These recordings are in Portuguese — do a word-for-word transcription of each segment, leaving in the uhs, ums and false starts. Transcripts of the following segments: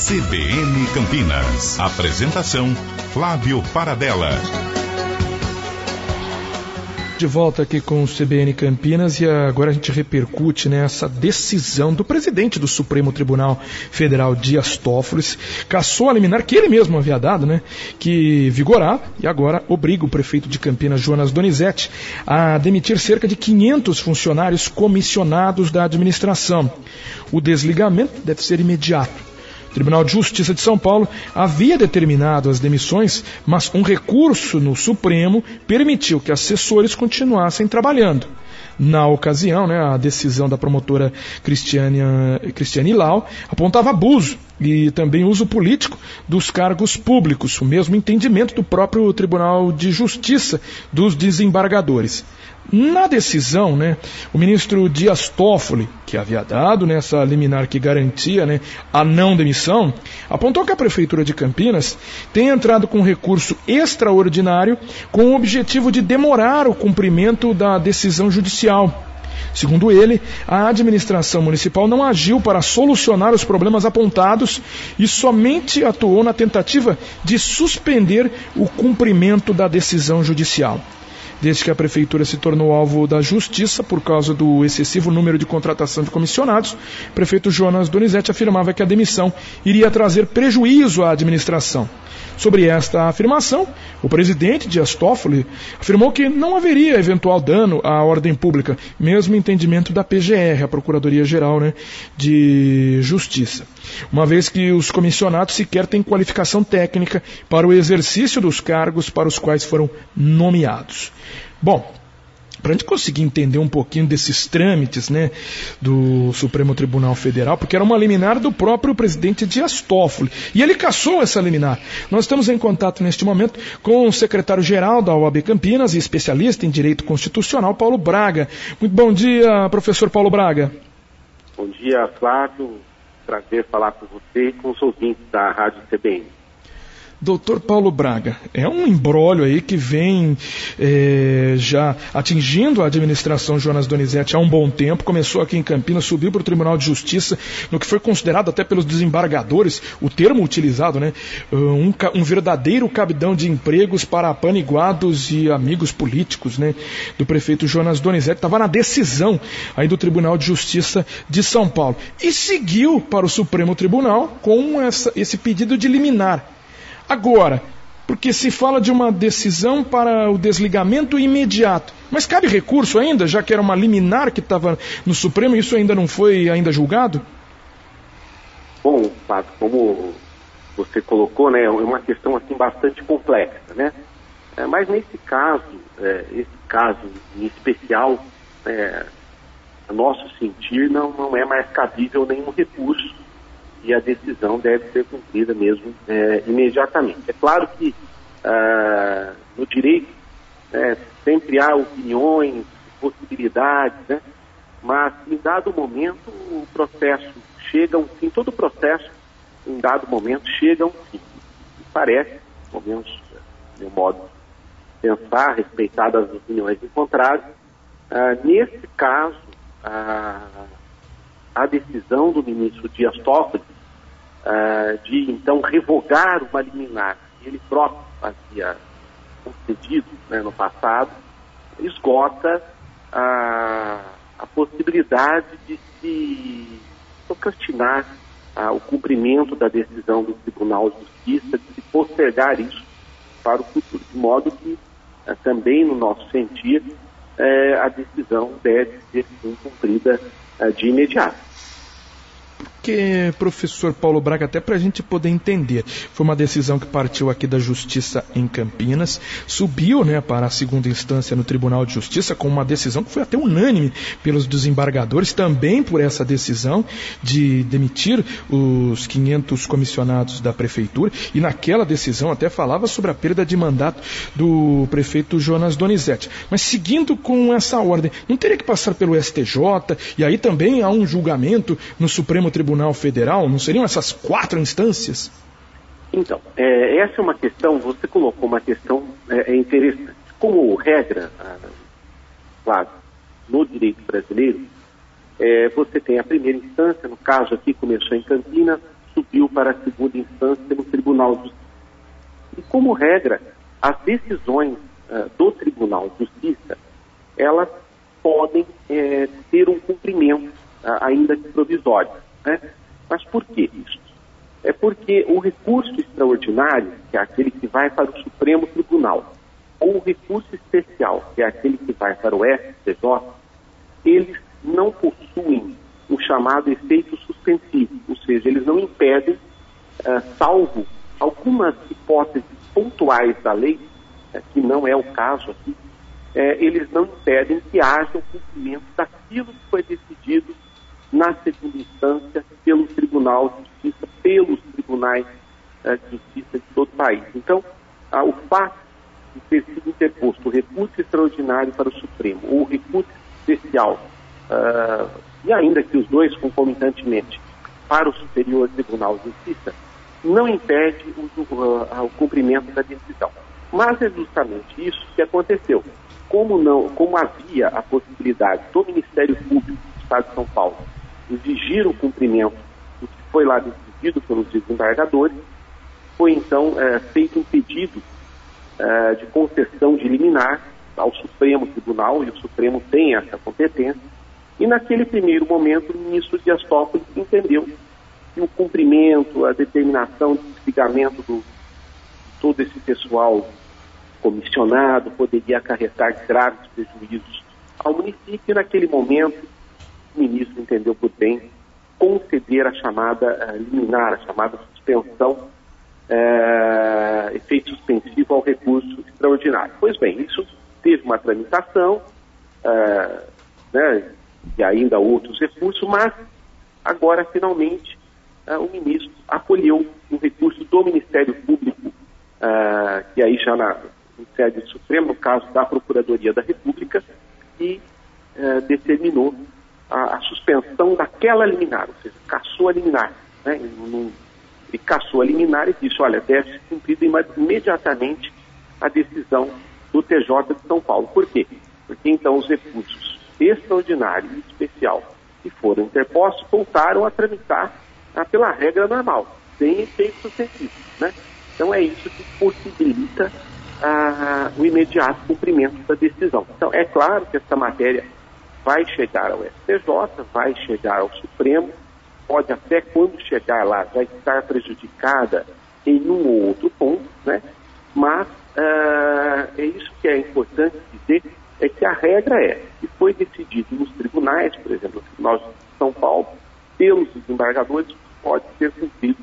C B N Campinas. Apresentação, Flávio Paradella. De volta aqui com o C B N Campinas e agora a gente repercute nessa decisão do presidente do Supremo Tribunal Federal, Dias Toffoli, cassou a liminar que ele mesmo havia dado, né, que vigorava e agora obriga o prefeito de Campinas, Jonas Donizete, a demitir cerca de quinhentos funcionários comissionados da administração. O desligamento deve ser imediato. O Tribunal de Justiça de São Paulo havia determinado as demissões, mas um recurso no Supremo permitiu que assessores continuassem trabalhando. Na ocasião, né, a decisão da promotora Cristiane, Cristiane Lau apontava abuso e também uso político dos cargos públicos, o mesmo entendimento do próprio Tribunal de Justiça dos desembargadores. Na decisão, né, o ministro Dias Toffoli, que havia dado nessa liminar que garantia, né, a não demissão, apontou que a Prefeitura de Campinas tem entrado com recurso extraordinário com o objetivo de demorar o cumprimento da decisão judicial. Segundo ele, a administração municipal não agiu para solucionar os problemas apontados e somente atuou na tentativa de suspender o cumprimento da decisão judicial. Desde que a Prefeitura se tornou alvo da Justiça por causa do excessivo número de contratação de comissionados, o prefeito Jonas Donizete afirmava que a demissão iria trazer prejuízo à administração. Sobre esta afirmação, o presidente Dias Toffoli afirmou que não haveria eventual dano à ordem pública, mesmo entendimento da P G R, a Procuradoria-Geral, né, de Justiça, uma vez que os comissionados sequer têm qualificação técnica para o exercício dos cargos para os quais foram nomeados. Bom, para a gente conseguir entender um pouquinho desses trâmites, né, do Supremo Tribunal Federal, porque era uma liminar do próprio presidente Dias Toffoli, e ele cassou essa liminar. Nós estamos em contato neste momento com o secretário-geral da O A B Campinas e especialista em Direito Constitucional, Paulo Braga. Muito bom dia, professor Paulo Braga. Bom dia, Flávio. Prazer falar com você e com os ouvintes da Rádio C B N. Doutor Paulo Braga, é um imbróglio aí que vem é, já atingindo a administração Jonas Donizete há um bom tempo. Começou aqui em Campinas, subiu para o Tribunal de Justiça, no que foi considerado até pelos desembargadores, o termo utilizado, né, um, um verdadeiro cabidão de empregos para apaniguados e amigos políticos, né, do prefeito Jonas Donizete. Estava na decisão aí do Tribunal de Justiça de São Paulo. E seguiu para o Supremo Tribunal com essa, esse pedido de liminar. Agora, porque se fala de uma decisão para o desligamento imediato, mas cabe recurso ainda, já que era uma liminar que estava no Supremo e isso ainda não foi ainda julgado? Bom, Pato, como você colocou, né, é uma questão assim bastante complexa, né? É, mas nesse caso, é, esse caso em especial, é, a nosso sentir, não, não é mais cabível nenhum recurso. E a decisão deve ser cumprida mesmo é, imediatamente. É claro que ah, no direito né, sempre há opiniões, possibilidades, né, mas em dado momento o processo chega a um fim, todo o processo em dado momento chega a um fim. E parece, pelo menos do meu modo de pensar, respeitadas as opiniões encontradas, ah, nesse caso a, a decisão do ministro Dias Toffoli Uh, de então revogar uma liminar que ele próprio havia concedido, né, no passado, esgota a, a possibilidade de se procrastinar uh, o cumprimento da decisão do Tribunal de Justiça, de se postergar isso para o futuro, de modo que uh, também no nosso sentir uh, a decisão deve ser sim, cumprida uh, de imediato. Porque, professor Paulo Braga, até para a gente poder entender, foi uma decisão que partiu aqui da Justiça em Campinas, subiu, né, para a segunda instância no Tribunal de Justiça com uma decisão que foi até unânime pelos desembargadores, também por essa decisão de demitir os quinhentos comissionados da Prefeitura, e naquela decisão até falava sobre a perda de mandato do prefeito Jonas Donizete. Mas seguindo com essa ordem, não teria que passar pelo S T J, e aí também há um julgamento no Supremo Tribunal Federal? Não seriam essas quatro instâncias? Então, é, essa é uma questão, você colocou uma questão é, é interessante. Como regra, ah, claro, no direito brasileiro, é, você tem a primeira instância, no caso aqui começou em Campinas, subiu para a segunda instância no Tribunal de Justiça. E, como regra, as decisões uh, do Tribunal de Justiça, elas podem é, ter um cumprimento, uh, ainda que provisório, né? Mas por que isso? É porque o recurso extraordinário, que é aquele que vai para o Supremo Tribunal, ou o recurso especial, que é aquele que vai para o S T J, eles não possuem o chamado efeito suspensivo, ou seja, eles não impedem, uh, salvo algumas hipóteses pontuais da lei, uh, que não é o caso aqui, uh, eles não impedem que haja o cumprimento daquilo que foi decidido na segunda instância pelo Tribunal de Justiça, pelos tribunais uh, de justiça de todo o país. Então, uh, o fato de ter sido interposto o recurso extraordinário para o Supremo, ou o recurso especial, uh, e ainda que os dois concomitantemente, para o Superior Tribunal de Justiça, não impede o, uh, o cumprimento da decisão. Mas é justamente isso que aconteceu. Como, não, como havia a possibilidade do Ministério Público do Estado de São Paulo exigir o cumprimento do que foi lá decidido pelos desembargadores, foi então uh, feito um pedido uh, de concessão de liminar ao Supremo Tribunal, e o Supremo tem essa competência. E naquele primeiro momento, o ministro Dias Toffoli entendeu que o cumprimento, a determinação de desligamento do, de todo esse pessoal comissionado poderia acarretar graves prejuízos ao município, e naquele momento o ministro entendeu por bem conceder a chamada uh, liminar, a chamada suspensão, uh, efeito suspensivo ao recurso extraordinário. Pois bem, isso teve uma tramitação, uh, né, e ainda outros recursos, mas agora, finalmente, uh, o ministro acolheu um recurso do Ministério Público, uh, que aí já na no sede Supremo, no caso da Procuradoria da República, e uh, determinou a, a suspensão daquela liminar, ou seja, cassou a liminar, né? Ele, ele cassou a liminar e disse, olha, deve ser cumprida imediatamente a decisão do T J de São Paulo. Por quê? Porque então os recursos extraordinário e especial que foram interpostos voltaram a tramitar ah, pela regra normal, sem efeito suspensivo, né? Então é isso que possibilita ah, o imediato cumprimento da decisão. Então é claro que essa matéria vai chegar ao S T J, vai chegar ao Supremo, pode até quando chegar lá já estar prejudicada em um ou outro ponto, né? Mas ah, é isso que é importante dizer, é que a regra é que foi decidido nos tribunais, por exemplo, no Tribunal de São Paulo, pelos desembargadores, pode ser cumprido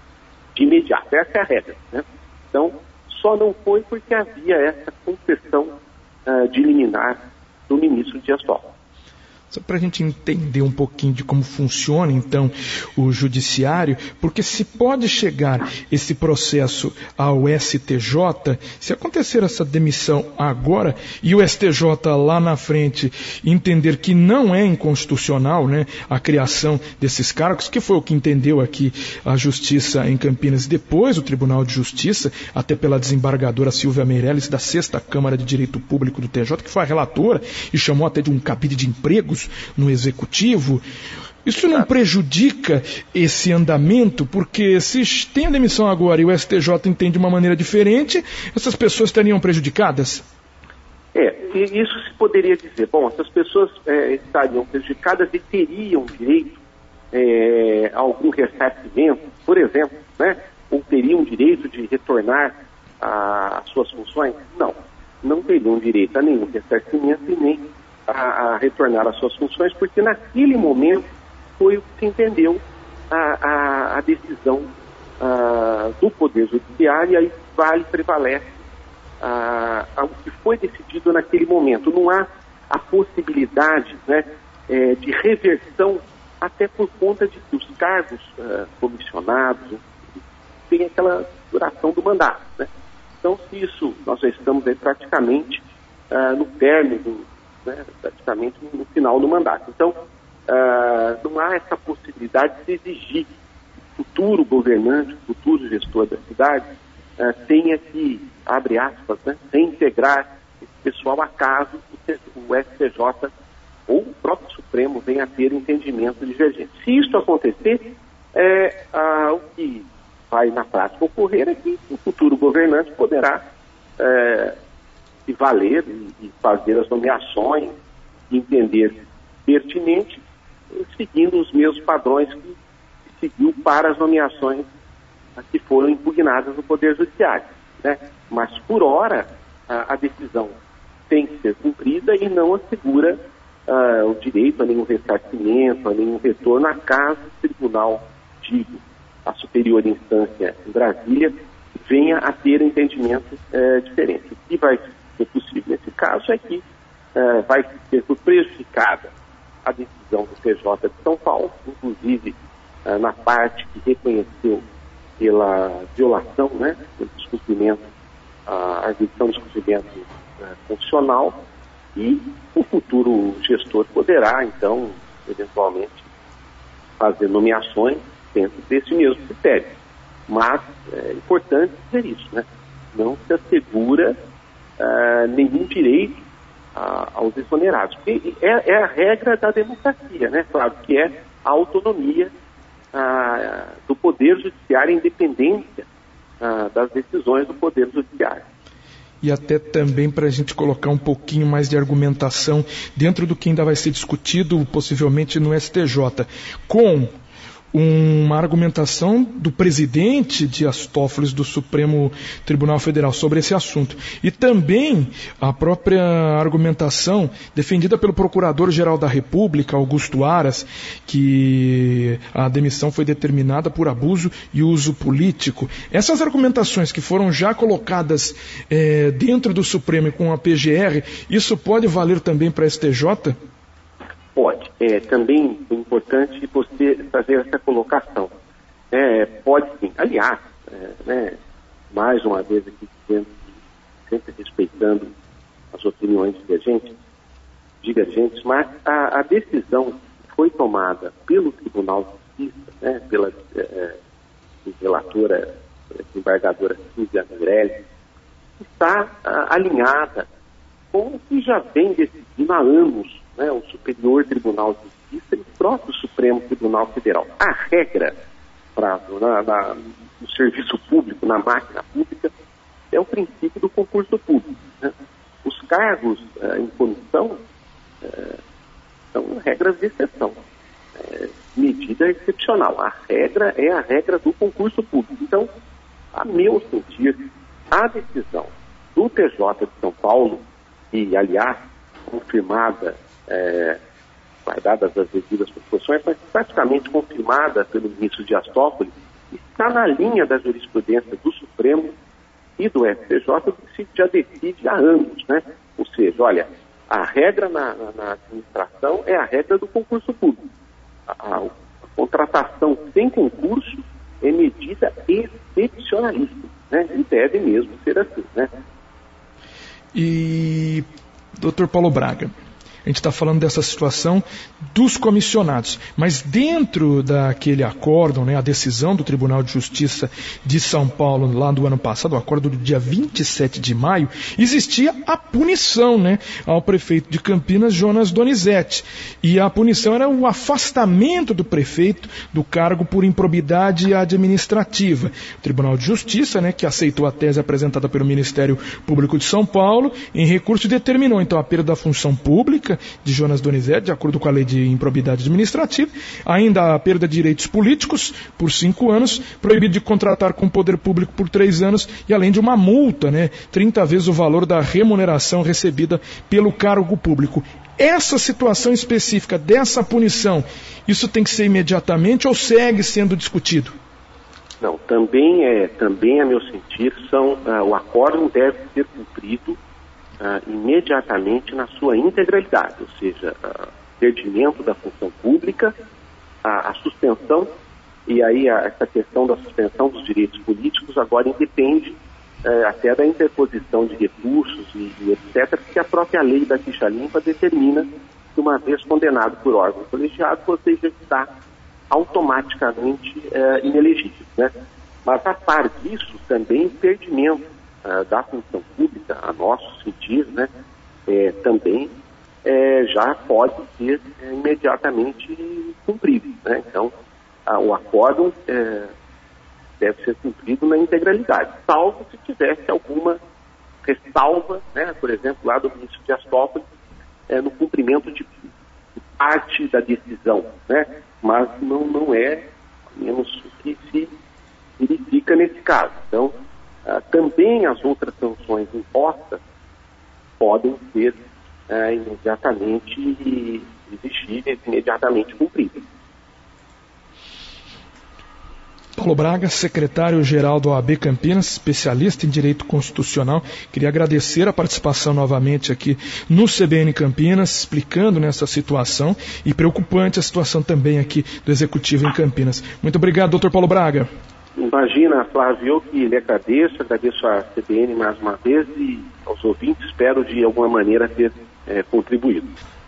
de imediato. Essa é a regra, né? Então, só não foi porque havia essa concessão uh, de liminar do ministro Dias Toffoli. Só para a gente entender um pouquinho de como funciona, então, o judiciário, porque se pode chegar esse processo ao S T J, se acontecer essa demissão agora e o S T J lá na frente entender que não é inconstitucional, né, a criação desses cargos, que foi o que entendeu aqui a Justiça em Campinas, e depois o Tribunal de Justiça, até pela desembargadora Silvia Meirelles, da sexta Câmara de Direito Público do T J, que foi a relatora e chamou até de um cabide de empregos no Executivo, isso não prejudica esse andamento? Porque se tem a demissão agora e o S T J entende de uma maneira diferente, essas pessoas estariam prejudicadas? É, isso se poderia dizer. Bom, essas pessoas é, estariam prejudicadas e teriam direito é, a algum ressarcimento, por exemplo, né? Ou teriam direito de retornar às suas funções? Não, não teriam direito a nenhum ressarcimento e nem A, a retornar às suas funções, porque naquele momento foi o que se entendeu a, a, a decisão a, do Poder Judiciário, e aí vale, prevalece a, a, o que foi decidido naquele momento. Não há a possibilidade, né, é, de reversão, até por conta de que os cargos uh, comissionados têm aquela duração do mandato, né? Então, se isso, nós já estamos aí praticamente uh, no término do Né, praticamente no final do mandato. Então, uh, não há essa possibilidade de exigir que o futuro governante, o futuro gestor da cidade, uh, tenha que, abre aspas, né, reintegrar esse pessoal a caso o S T J ou o próprio Supremo venha a ter entendimento divergente. Se isso acontecer, é, uh, o o que vai na prática ocorrer é que o futuro governante poderá é, se valer e, e fazer as nomeações, entender pertinente, seguindo os mesmos padrões que seguiu para as nomeações que foram impugnadas no Poder Judiciário, né? Mas, por hora, a, a decisão tem que ser cumprida e não assegura uh, o direito a nenhum ressarcimento, a nenhum retorno a caso o tribunal, digo, a superior instância em Brasília, venha a ter entendimento uh, diferente. O que vai ser possível nesse caso é que uh, vai ser prejudicada a decisão do T J de São Paulo, inclusive uh, na parte que reconheceu pela violação, né, pelo descumprimento, a arguição do descumprimento uh, constitucional, e o futuro gestor poderá, então, eventualmente, fazer nomeações dentro desse mesmo critério. Mas é importante dizer isso, né? Não se assegura uh, nenhum direito uh, aos exonerados. Porque é, é a regra da democracia, né? Claro, que é a autonomia uh, do Poder Judiciário, a independência uh, das decisões do Poder Judiciário. E até também para a gente colocar um pouquinho mais de argumentação dentro do que ainda vai ser discutido, possivelmente no S T J, com uma argumentação do presidente Dias Toffoli do Supremo Tribunal Federal sobre esse assunto. E também a própria argumentação defendida pelo Procurador-Geral da República, Augusto Aras, que a demissão foi determinada por abuso e uso político. Essas argumentações que foram já colocadas é, dentro do Supremo e com a P G R, isso pode valer também para a S T J? Pode. É também importante você fazer essa colocação. É, pode sim. Aliás, é, né, mais uma vez aqui dizendo que, sempre respeitando as opiniões divergentes, divergentes, mas a, a decisão que foi tomada pelo Tribunal de Justiça, né, pela é, relatora, embargadora Silvia Meirelles, está a, alinhada com o que já vem decidindo há anos, né, o Superior Tribunal de Justiça e o próprio Supremo Tribunal Federal. A regra pra, na, na, no serviço público, na máquina pública, é o princípio do concurso público, né? Os cargos uh, em comissão uh, são regras de exceção, uh, medida excepcional. A regra é a regra do concurso público. Então, a meu sentir, a decisão do T J de São Paulo, e, aliás, confirmada, É, guardadas as devidas proporções, mas praticamente confirmada pelo ministro Dias Toffoli, está na linha da jurisprudência do Supremo e do S T J, que se já decide há anos, né? Ou seja, olha, a regra na, na, na administração é a regra do concurso público. A, a, a contratação sem concurso é medida excepcionalíssima, né? E deve mesmo ser assim, né? E, doutor Paulo Braga, a gente está falando dessa situação dos comissionados, mas dentro daquele acórdão, né, a decisão do Tribunal de Justiça de São Paulo, lá do ano passado, o acórdão do dia vinte e sete de maio, existia a punição, né, ao prefeito de Campinas, Jonas Donizete. E a punição era o afastamento do prefeito do cargo por improbidade administrativa. O Tribunal de Justiça, né, que aceitou a tese apresentada pelo Ministério Público de São Paulo, em recurso determinou então a perda da função pública de Jonas Donizete, de acordo com a lei de improbidade administrativa, ainda a perda de direitos políticos por cinco anos, proibido de contratar com o poder público por três anos e além de uma multa, né, trinta vezes o valor da remuneração recebida pelo cargo público. Essa situação específica dessa punição, isso tem que ser imediatamente ou segue sendo discutido? Não, também é, também a meu sentir, são, uh, o acórdão deve ser cumprido Uh, imediatamente na sua integralidade, ou seja, uh, perdimento da função pública, a, a suspensão, e aí a, essa questão da suspensão dos direitos políticos agora independe uh, até da interposição de recursos e, e etcétera, que a própria lei da ficha limpa determina que uma vez condenado por órgão colegiado, você já está automaticamente uh, inelegível, né? Mas a par disso também perdimento Uh, da função pública, a nosso sentir, né, é, também é, já pode ser é, imediatamente cumprido, né? Então, a, o acórdão é, deve ser cumprido na integralidade, salvo se tivesse alguma ressalva, né, por exemplo, lá do município de Astópolis, é, no cumprimento de parte da decisão, né, mas não, não é, menos o que se verifica nesse caso. Então, ah, também as outras sanções impostas podem ser ah, imediatamente exigíveis, imediatamente cumpridas. Paulo Braga, secretário-geral do O A B Campinas, especialista em direito constitucional. Queria agradecer a participação novamente aqui no C B N Campinas, explicando nessa situação e preocupante a situação também aqui do Executivo em Campinas. Muito obrigado, doutor Paulo Braga. Imagina, Flávio, eu que lhe agradeço, agradeço a C B N mais uma vez e aos ouvintes, espero de alguma maneira ter é, contribuído.